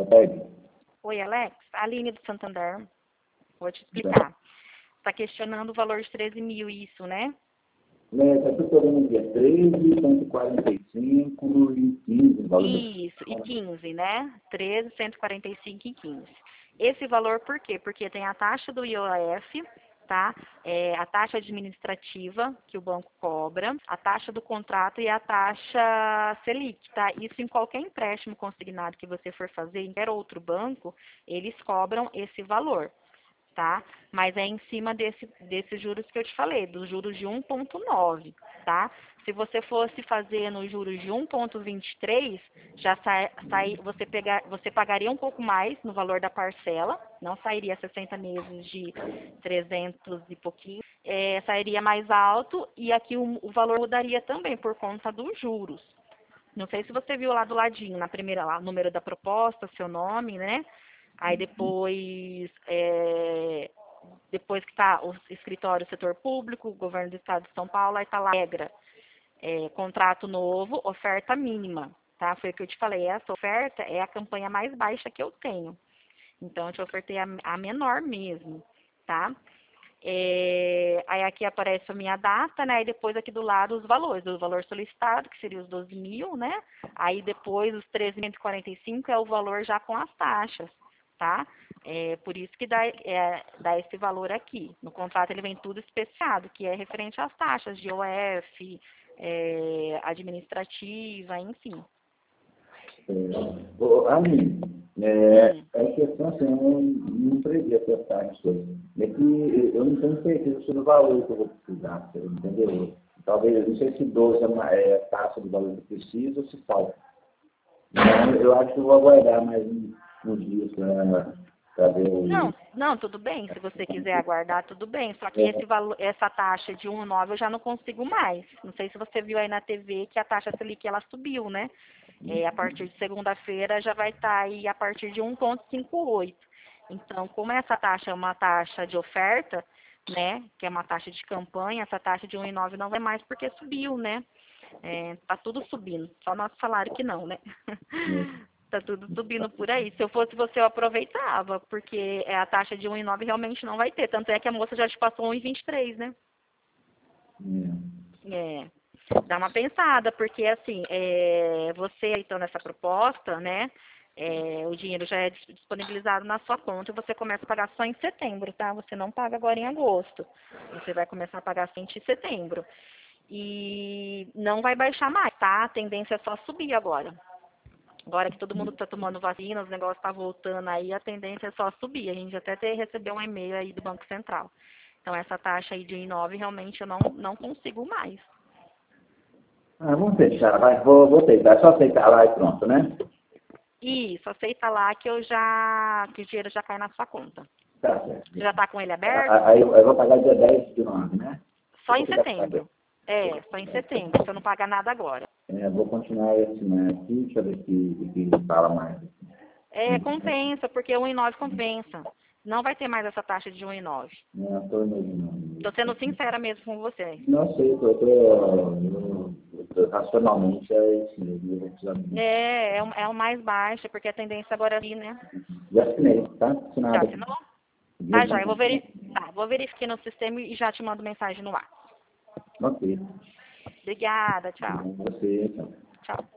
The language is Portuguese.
Boa tarde. Oi, Alex. Aline do Santander. Vou te explicar. Está questionando o valor de 13 mil, isso, né? Está tutorando dia 13, 145 e 15. Valor Isso, e 15, né? 13, 145 e 15. Esse valor por quê? Porque tem a taxa do IOF, tá? A taxa administrativa que o banco cobra, a taxa do contrato e a taxa Selic, tá? Isso em qualquer empréstimo consignado que você for fazer em qualquer outro banco, eles cobram esse valor, tá? Mas é em cima desses juros que eu te falei, dos juros de 1,9, tá? Se você fosse fazer nos juros de 1,23, já você pagaria um pouco mais no valor da parcela, não sairia 60 meses de 300 e pouquinho, sairia mais alto e aqui o valor mudaria também por conta dos juros. Não sei se você viu lá do ladinho, na primeira lá, número da proposta, seu nome, né? Aí depois que está o escritório setor público, o governo do estado de São Paulo, aí está lá a regra, contrato novo, oferta mínima, tá? Foi o que eu te falei, essa oferta é a campanha mais baixa que eu tenho. Então, eu te ofertei a menor mesmo, tá? Aí aqui aparece a minha data, né? E depois aqui do lado os valores, o valor solicitado, que seria os 12 mil, né? Aí depois os 13.145 é o valor já com as taxas, tá? Por isso que dá esse valor aqui. No contrato ele vem tudo especificado, que é referente às taxas de IOF, administrativa, enfim. Aline, a questão assim, eu não previ essas taxas. É que eu não tenho certeza sobre o valor que eu vou precisar, entendeu? Talvez, não sei se 12 é a taxa do valor que eu preciso ou se falta. Então, eu acho que eu vou aguardar mais uns dias para ver o... Não, tudo bem. Se você quiser aguardar, tudo bem. Só que essa taxa de 1,9 eu já não consigo mais. Não sei se você viu aí na TV que a taxa Selic ela subiu, né? A partir de segunda-feira já vai estar aí a partir de 1,58. Então, como essa taxa é uma taxa de oferta, né? Que é uma taxa de campanha, essa taxa de 1,9 não vai mais porque subiu, né? Tá tudo subindo. Só nosso salário que não, né? Tá tudo subindo por aí. Se eu fosse você, eu aproveitava, porque a taxa de 1,9 realmente não vai ter. Tanto é que a moça já te passou 1,23, né? Dá uma pensada, porque assim, você então nessa proposta, né? O dinheiro já é disponibilizado na sua conta e você começa a pagar só em setembro, tá? Você não paga agora em agosto. Você vai começar a pagar somente em setembro. E não vai baixar mais, tá? A tendência é só subir agora. Agora que todo mundo está tomando vacina, os negócios estão voltando aí, a tendência é só subir. A gente até recebeu um e-mail aí do Banco Central. Então, essa taxa aí de 1,9 realmente eu não consigo mais. Vamos fechar, vai, vou aceitar. É só aceitar lá e pronto, né? Isso, aceita lá que que o dinheiro já cai na sua conta. Tá certo. Você já está com ele aberto? Aí eu vou pagar dia 10 de novembro, né? Só em setembro. Só em setembro. Você não paga nada agora. Vou continuar assinando aqui, deixa eu ver se fala mais. Compensa, porque 1,9 compensa. Não vai ter mais essa taxa de 1,9. Não, estou imaginando. Estou sendo sincera mesmo com você. Não sei, racionalmente é isso mesmo. Eu vou precisar É o mais baixo, porque a tendência agora é ali, né? Já assinei, tá? Assinado. Já assinou? Tá, já. Eu vou verificar no sistema e já te mando mensagem no ar. Ok. Obrigada, tchau. Você, então. Tchau.